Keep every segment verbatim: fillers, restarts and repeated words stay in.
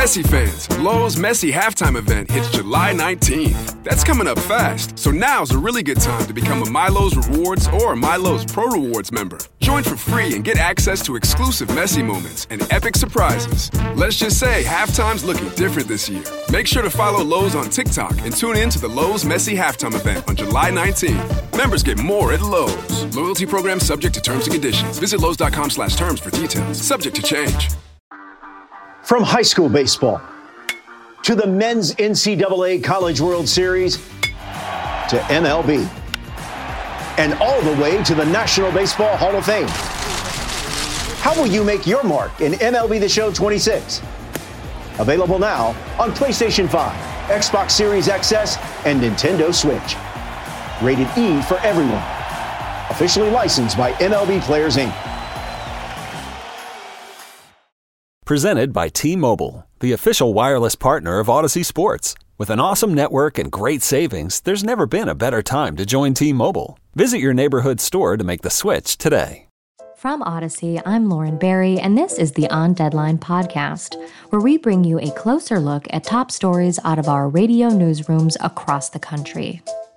Messi fans, Lowe's Messi halftime event hits July nineteenth. That's coming up fast, so now's a really good time to become a MyLowe's Rewards or MyLowe's Pro Rewards member. Join for free and get access to exclusive Messi moments and epic surprises. Let's just say halftime's looking different this year. Make sure to follow Lowe's on TikTok and tune in to the Lowe's Messi halftime event on July nineteenth. Members get more at Lowe's. Loyalty program subject to terms and conditions. Visit Lowe's.com slash terms for details. Subject to change. From high school baseball to the men's N C double A College World Series to M L B and all the way to the National Baseball Hall of Fame. How will you make your mark in M L B The Show twenty-six? Available now on PlayStation five, Xbox Series X S, and Nintendo Switch. Rated E for everyone. Officially licensed by M L B Players, Incorporated. Presented by T-Mobile, the official wireless partner of Odyssey Sports. With an awesome network and great savings, there's never been a better time to join T-Mobile. Visit your neighborhood store to make the switch today. From Odyssey, I'm Lauren Barry, and this is the On Deadline podcast, where we bring you a closer look at top stories out of our radio newsrooms across the country.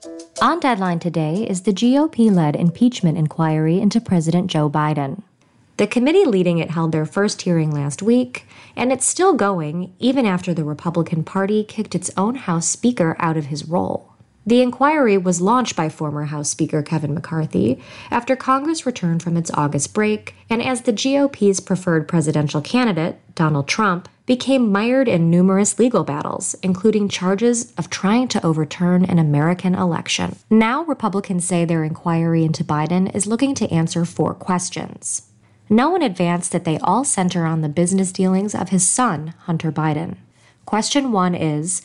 On Deadline today is the G O P-led impeachment inquiry into President Joe Biden. The committee leading it held their first hearing last week, and it's still going even after the Republican Party kicked its own House Speaker out of his role. The inquiry was launched by former House Speaker Kevin McCarthy after Congress returned from its August break, and as the G O P's preferred presidential candidate, Donald Trump, became mired in numerous legal battles, including charges of trying to overturn an American election. Now Republicans say their inquiry into Biden is looking to answer four questions. Know in advance that they all center on the business dealings of his son, Hunter Biden. Question one is,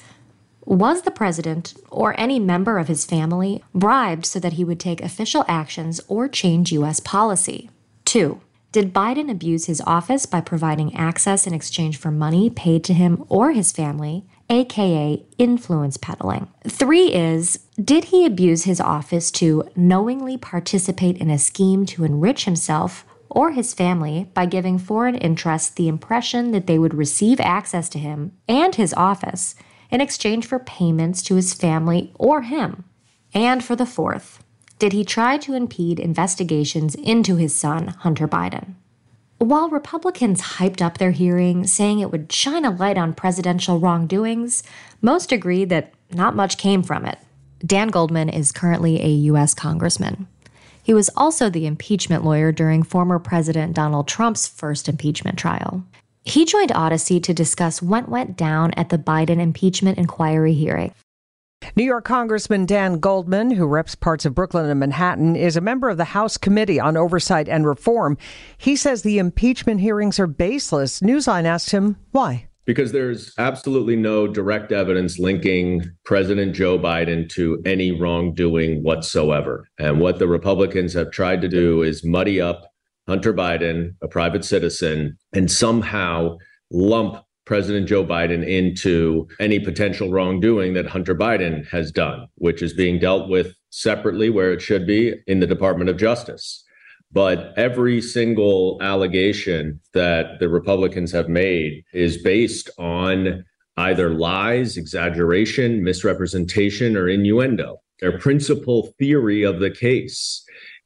was the president or any member of his family bribed so that he would take official actions or change U S policy? Two, did Biden abuse his office by providing access in exchange for money paid to him or his family, aka influence peddling? Three is, did he abuse his office to knowingly participate in a scheme to enrich himself or his family by giving foreign interests the impression that they would receive access to him and his office in exchange for payments to his family or him? And for the fourth, did he try to impede investigations into his son, Hunter Biden? While Republicans hyped up their hearing, saying it would shine a light on presidential wrongdoings, most agree that not much came from it. Dan Goldman is currently a U S congressman. He was also the impeachment lawyer during former President Donald Trump's first impeachment trial. He joined Odyssey to discuss what went down at the Biden impeachment inquiry hearing. New York Congressman Dan Goldman, who reps parts of Brooklyn and Manhattan, is a member of the House Committee on Oversight and Reform. He says the impeachment hearings are baseless. Newsline asked him why. Because there's absolutely no direct evidence linking President Joe Biden to any wrongdoing whatsoever. And what the Republicans have tried to do is muddy up Hunter Biden, a private citizen, and somehow lump President Joe Biden into any potential wrongdoing that Hunter Biden has done, which is being dealt with separately where it should be in the Department of Justice. But every single allegation that the Republicans have made is based on either lies, exaggeration, misrepresentation, or innuendo. Their principal theory of the case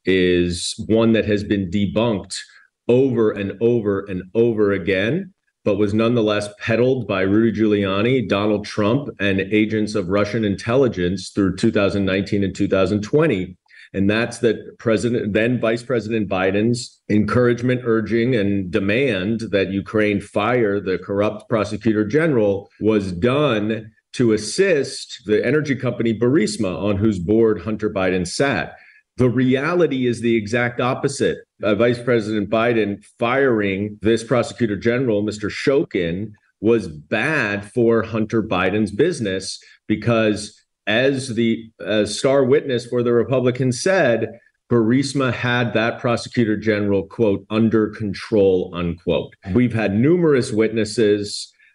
is one that has been debunked over and over and over again, but was nonetheless peddled by Rudy Giuliani, Donald Trump, and agents of Russian intelligence through two thousand nineteen and two thousand twenty. And that's that President, then Vice President Biden's encouragement, urging, and demand that Ukraine fire the corrupt prosecutor general was done to assist the energy company Burisma, on whose board Hunter Biden sat. The reality is the exact opposite. Uh, Vice President Biden firing this prosecutor general, Mister Shokin, was bad for Hunter Biden's business because, as the uh, star witness for the Republicans said, Burisma had that prosecutor general, quote, under control, unquote. We've had numerous witnesses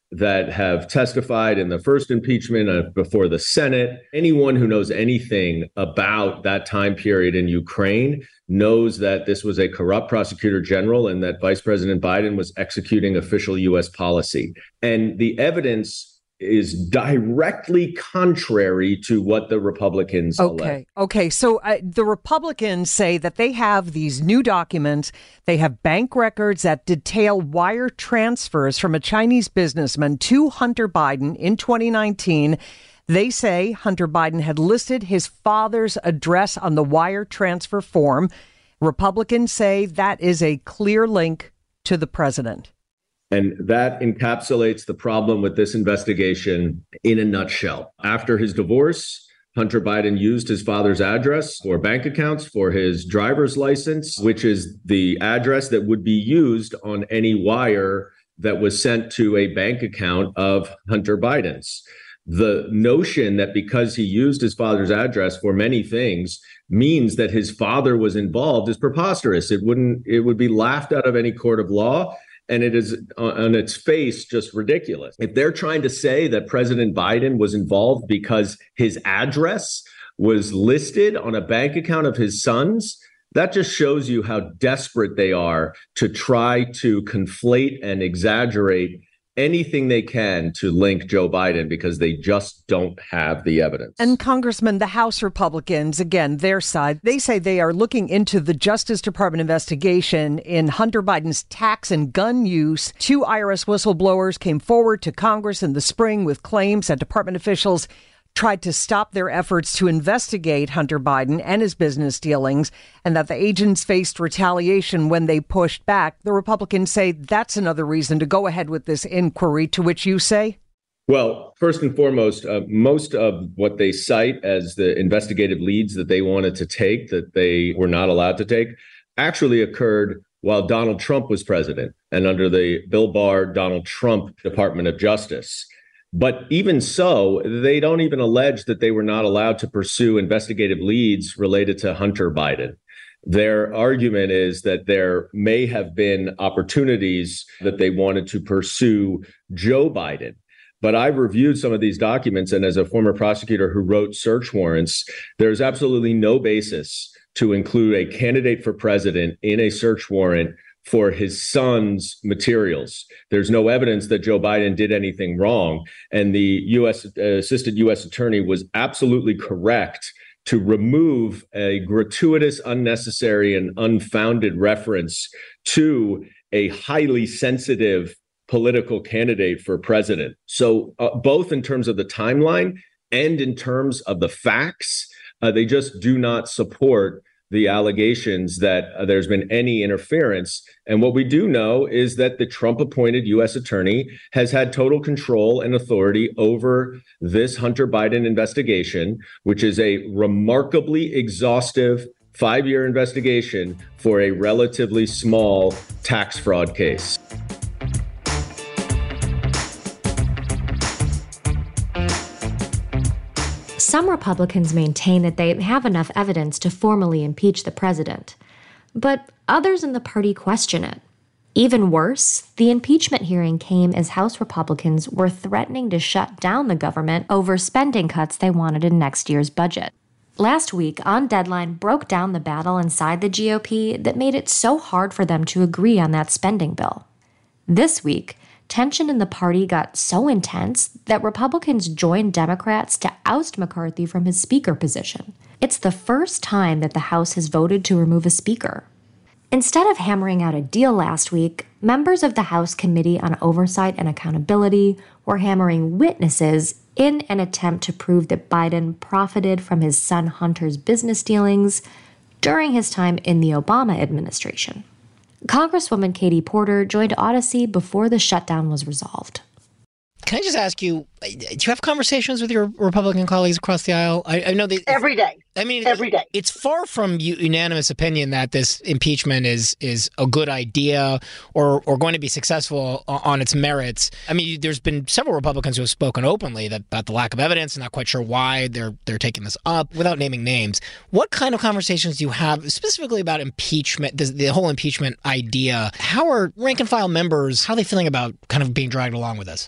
that have testified in the first impeachment uh, before the Senate. Anyone who knows anything about that time period in Ukraine knows that this was a corrupt prosecutor general and that Vice President Biden was executing official U S policy. And the evidence is directly contrary to what the Republicans Okay. allege. Okay. So uh, the Republicans say that they have these new documents. They have bank records that detail wire transfers from a Chinese businessman to Hunter Biden in twenty nineteen. They say Hunter Biden had listed his father's address on the wire transfer form. Republicans say that is a clear link to the president. And that encapsulates the problem with this investigation in a nutshell. After his divorce, Hunter Biden used his father's address for bank accounts, for his driver's license, which is the address that would be used on any wire that was sent to a bank account of Hunter Biden's. The notion that because he used his father's address for many things means that his father was involved is preposterous. It wouldn't, it would be laughed out of any court of law. And it is on its face just ridiculous. If they're trying to say that President Biden was involved because his address was listed on a bank account of his son's, that just shows you how desperate they are to try to conflate and exaggerate anything they can to link Joe Biden because they just don't have the evidence. And Congressman, the House Republicans, again, their side, they say they are looking into the Justice Department investigation in Hunter Biden's tax and gun use. Two I R S whistleblowers came forward to Congress in the spring with claims that department officials tried to stop their efforts to investigate Hunter Biden and his business dealings, and that the agents faced retaliation when they pushed back. The Republicans say that's another reason to go ahead with this inquiry, to which you say? Well, first and foremost, uh, most of what they cite as the investigative leads that they wanted to take, that they were not allowed to take, actually occurred while Donald Trump was president and under the Bill Barr, Donald Trump Department of Justice. But even so, they don't even allege that they were not allowed to pursue investigative leads related to Hunter Biden. Their argument is that there may have been opportunities that they wanted to pursue Joe Biden. But I've reviewed some of these documents, and as a former prosecutor who wrote search warrants, there's absolutely no basis to include a candidate for president in a search warrant for his son's materials. There's no evidence that Joe Biden did anything wrong. And the U S uh, assistant U S attorney was absolutely correct to remove a gratuitous, unnecessary, and unfounded reference to a highly sensitive political candidate for president. So uh, both in terms of the timeline and in terms of the facts, uh, they just do not support the allegations that uh, there's been any interference. And what we do know is that the Trump-appointed U S attorney has had total control and authority over this Hunter Biden investigation, which is a remarkably exhaustive five-year investigation for a relatively small tax fraud case. Some Republicans maintain that they have enough evidence to formally impeach the president, but others in the party question it. Even worse, the impeachment hearing came as House Republicans were threatening to shut down the government over spending cuts they wanted in next year's budget. Last week, On Deadline broke down the battle inside the G O P that made it so hard for them to agree on that spending bill. This week, tension in the party got so intense that Republicans joined Democrats to oust McCarthy from his speaker position. It's the first time that the House has voted to remove a speaker. Instead of hammering out a deal last week, members of the House Committee on Oversight and Accountability were hammering witnesses in an attempt to prove that Biden profited from his son Hunter's business dealings during his time in the Obama administration. Congresswoman Katie Porter joined Odyssey before the shutdown was resolved. Can I just ask you, do you have conversations with your Republican colleagues across the aisle? I, I know they every day. I mean, every day. It's far from unanimous opinion that this impeachment is is a good idea or or going to be successful on its merits. I mean, there's been several Republicans who have spoken openly that, about the lack of evidence and not quite sure why they're they're taking this up without naming names. What kind of conversations do you have specifically about impeachment, the, the whole impeachment idea? How are rank and file members, how are they feeling about kind of being dragged along with this?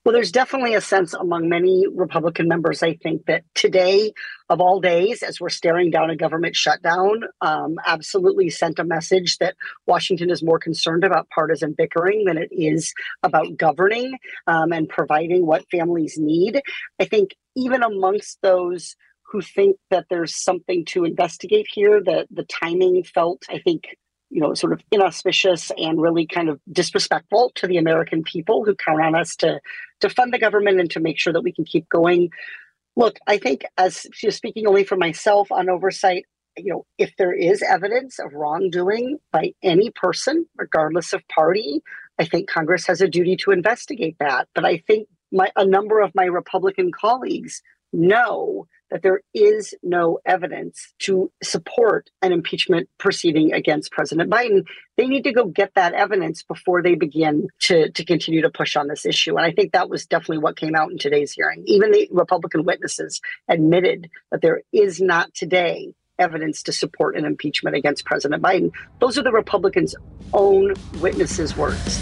Well, there's definitely a sense among many Republican members, I think, that today, of all days, as we're staring down a government shutdown, um, absolutely sent a message that Washington is more concerned about partisan bickering than it is about governing um, and providing what families need. I think even amongst those who think that there's something to investigate here, that the timing felt, I think, you know, sort of inauspicious and really kind of disrespectful to the American people who count on us to, to fund the government and to make sure that we can keep going. Look, I think, as speaking only for myself on oversight, you know, if there is evidence of wrongdoing by any person, regardless of party, I think Congress has a duty to investigate that. But I think my, a number of my Republican colleagues know that there is no evidence to support an impeachment proceeding against President Biden. They need to go get that evidence before they begin to, to continue to push on this issue. And I think that was definitely what came out in today's hearing. Even the Republican witnesses admitted that there is not today evidence to support an impeachment against President Biden. Those are the Republicans' own witnesses' words.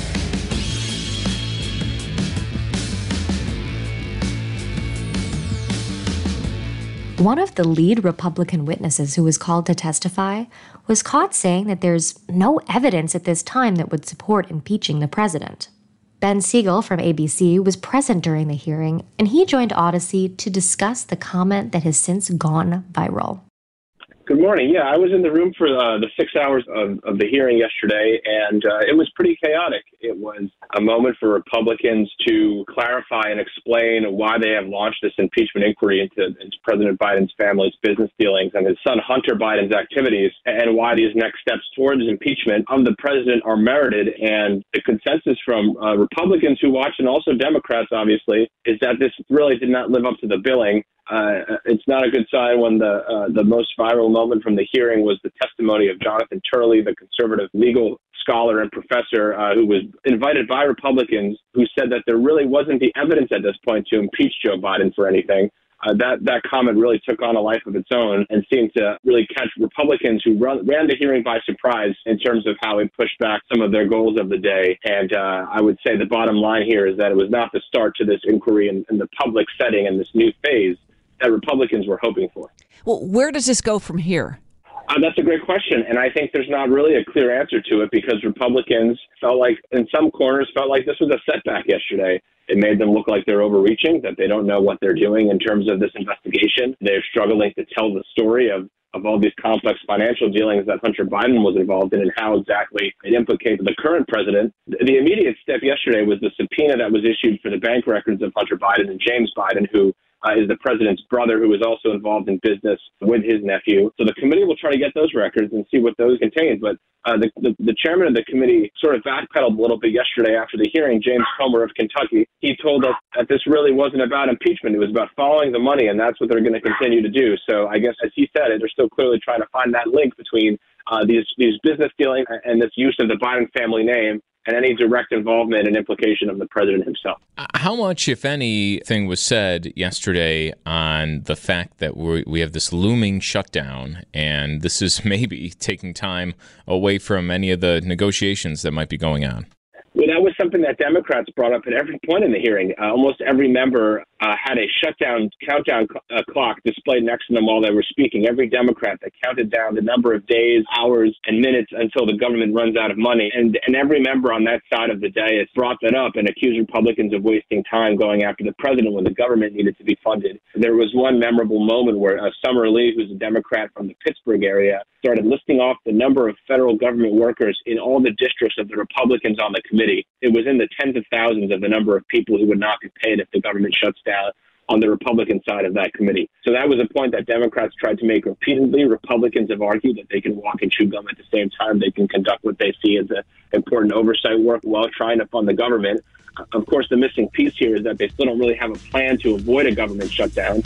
One of the lead Republican witnesses who was called to testify was caught saying that there's no evidence at this time that would support impeaching the president. Ben Siegel from A B C was present during the hearing, and he joined Odyssey to discuss the comment that has since gone viral. Good morning. Yeah, I was in the room for uh, the six hours of, of the hearing yesterday, and uh, it was pretty chaotic. It was a moment for Republicans to clarify and explain why they have launched this impeachment inquiry into, into President Biden's family's business dealings and his son Hunter Biden's activities, and why these next steps towards impeachment of the president are merited. And the consensus from uh, Republicans who watch, and also Democrats, obviously, is that this really did not live up to the billing. Uh, it's not a good sign when the uh, the most viral moment from the hearing was the testimony of Jonathan Turley, the conservative legal scholar and professor uh, who was invited by Republicans, who said that there really wasn't the evidence at this point to impeach Joe Biden for anything. Uh, that, that comment really took on a life of its own and seemed to really catch Republicans who run, ran the hearing by surprise in terms of how it pushed back some of their goals of the day. And uh, I would say the bottom line here is that it was not the start to this inquiry in, in the public setting in this new phase that Republicans were hoping for. Well, where does this go from here? Uh, that's a great question. And I think there's not really a clear answer to it because Republicans felt like, in some corners, felt like this was a setback yesterday. It made them look like they're overreaching, that they don't know what they're doing in terms of this investigation. They're struggling to tell the story of, of all these complex financial dealings that Hunter Biden was involved in and how exactly it implicates the current president. The immediate step yesterday was the subpoena that was issued for the bank records of Hunter Biden and James Biden, who Uh, is the president's brother, who is also involved in business with his nephew. So the committee will try to get those records and see what those contain. But uh, the, the, the chairman of the committee sort of backpedaled a little bit yesterday after the hearing, James Comer of Kentucky. He told us that this really wasn't about impeachment. It was about following the money, and that's what they're going to continue to do. So I guess, as he said, they're still clearly trying to find that link between uh, these, these business dealings and this use of the Biden family name and any direct involvement and implication of the president himself. How much, if anything, was said yesterday on the fact that we we have this looming shutdown, and this is maybe taking time away from any of the negotiations that might be going on? Well, that was something that Democrats brought up at every point in the hearing. Uh, almost every member uh, had a shutdown countdown uh, clock displayed next to them while they were speaking. Every Democrat that counted down the number of days, hours, and minutes until the government runs out of money. And, and every member on that side of the day has brought that up and accused Republicans of wasting time going after the president when the government needed to be funded. There was one memorable moment where uh, Summer Lee, who's a Democrat from the Pittsburgh area, started listing off the number of federal government workers in all the districts of the Republicans on the committee. It was in the tens of thousands of the number of people who would not be paid if the government shuts down on the Republican side of that committee. So that was a point that Democrats tried to make repeatedly. Republicans have argued that they can walk and chew gum at the same time. They can conduct what they see as a important oversight work while trying to fund the government. Of course, the missing piece here is that they still don't really have a plan to avoid a government shutdown.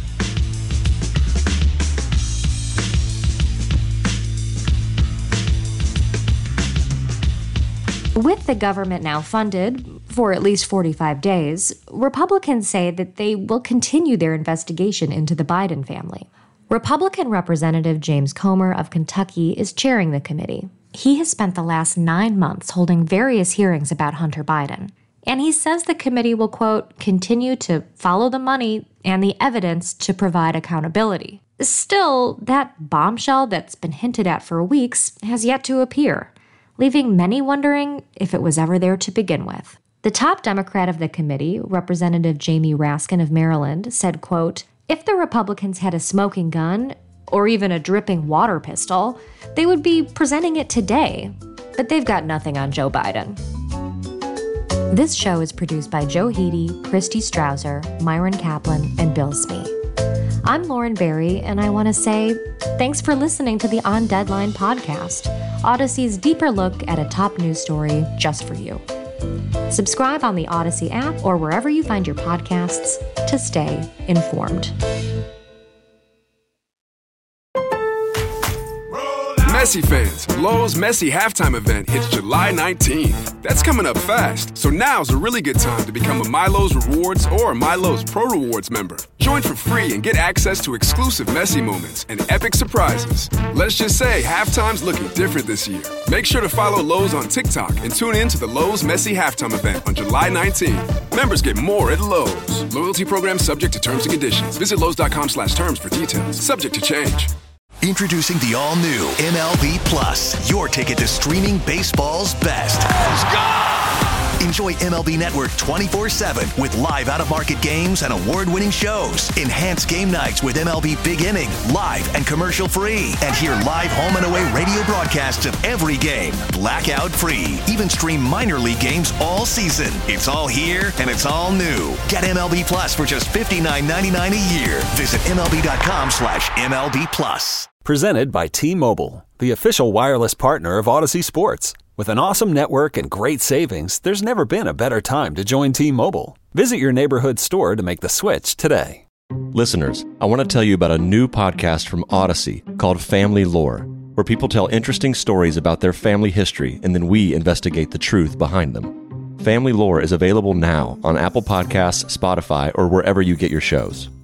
With the government now funded for at least forty-five days, Republicans say that they will continue their investigation into the Biden family. Republican Representative James Comer of Kentucky is chairing the committee. He has spent the last nine months holding various hearings about Hunter Biden. And he says the committee will, quote, continue to follow the money and the evidence to provide accountability. Still, that bombshell that's been hinted at for weeks has yet to appear, leaving many wondering if it was ever there to begin with. The top Democrat of the committee, Representative Jamie Raskin of Maryland, said, quote, if the Republicans had a smoking gun or even a dripping water pistol, they would be presenting it today. But they've got nothing on Joe Biden. This show is produced by Joe Heedy, Christy Strausser, Myron Kaplan, and Bill Smee. I'm Lauren Barry, and I want to say thanks for listening to the On Deadline podcast, Odyssey's deeper look at a top news story just for you. Subscribe on the Odyssey app or wherever you find your podcasts to stay informed. Messi fans, Lowe's Messi halftime event hits July nineteenth. That's coming up fast, so now's a really good time to become a MyLowe's Rewards or MyLowe's Pro Rewards member. Join for free and get access to exclusive Messi moments and epic surprises. Let's just say halftime's looking different this year. Make sure to follow Lowe's on TikTok and tune in to the Lowe's Messi halftime event on July nineteenth. Members get more at Lowe's. Loyalty program subject to terms and conditions. Visit Lowe's.com slash terms for details. Subject to change. Introducing the all-new M L B Plus, your ticket to streaming baseball's best. Let's go! Enjoy M L B Network twenty-four seven with live out-of-market games and award-winning shows. Enhance game nights with M L B Big Inning, live and commercial-free. And hear live home and away radio broadcasts of every game, blackout-free. Even stream minor league games all season. It's all here and it's all new. Get M L B Plus for just fifty-nine ninety-nine a year. Visit MLB.com slash MLB Plus. Presented by T-Mobile, the official wireless partner of Odyssey Sports. With an awesome network and great savings, there's never been a better time to join T-Mobile. Visit your neighborhood store to make the switch today. Listeners, I want to tell you about a new podcast from Odyssey called Family Lore, where people tell interesting stories about their family history and then we investigate the truth behind them. Family Lore is available now on Apple Podcasts, Spotify, or wherever you get your shows.